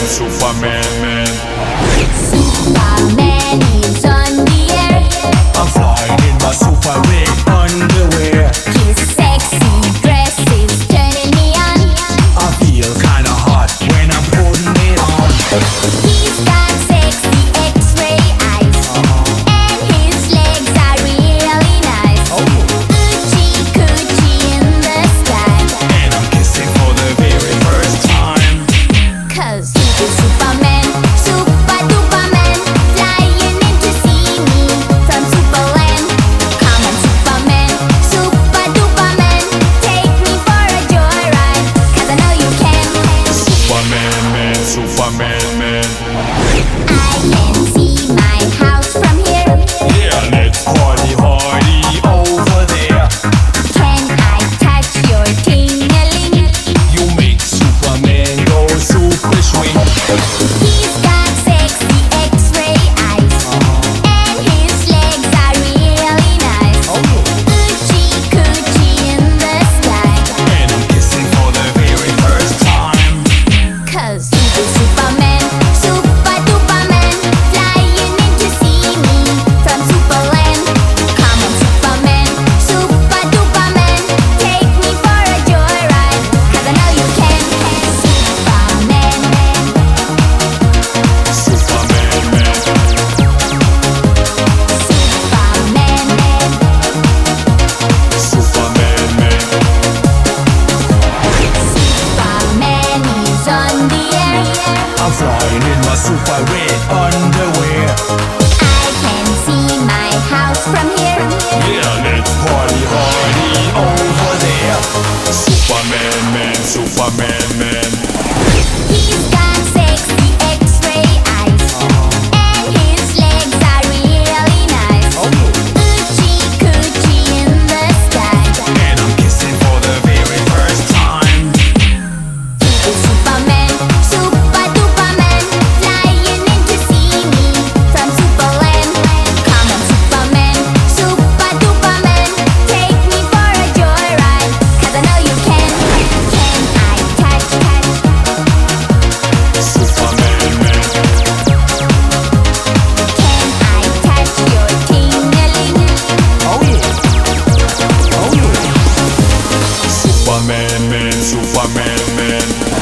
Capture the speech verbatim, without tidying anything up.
Superman, man. Superman is on the air. I'm flying in my super red underwear. His sexy dress is turning me on. I feel kinda hot when I'm putting it on. He's got sexy X-ray eyes, and his legs are really nice. Oochie coochie in the sky, And I'm kissing for the very first time. 'cause he's Superman, super duperman, flying in to see me from Superland. Come on Superman, super duperman, take me for a joyride, 'cause I know you can. Superman, man, Superman, man. I can see my house from here. Yeah, let's party hardy over there. Can I touch your ting-a-ling? You make Superman go super swing. He's got sexy X-ray eyes, and his legs are really nice. Oochie coochie in the sky, And I'm kissing for the very first time. 'cause he's Superman, super duperman, flying in to see me from Superland. Come on Superman, super duperman, take me for a joyride, 'cause I know you can. Superman, Superman, man. Superman, Superman, man. Superman is on the air. I'm flying in my super red underwear. I can see my house from here. Yeah, let's party hardy over there. Superman, man, Superman, man. He's got sexy X-ray eyes, and his legs are really nice. Oochie coochie in the sky, And I'm kissing for the very first time. he's Superman, super duperman, flying in to see me from Superland. Come on Superman, super duperman, take me for a joyride, 'cause I know you can. Can I touch, touch? Superman, man. Can I touch your ting-a-ling? Oh yeah. Oh yeah. Superman, man, Superman, man.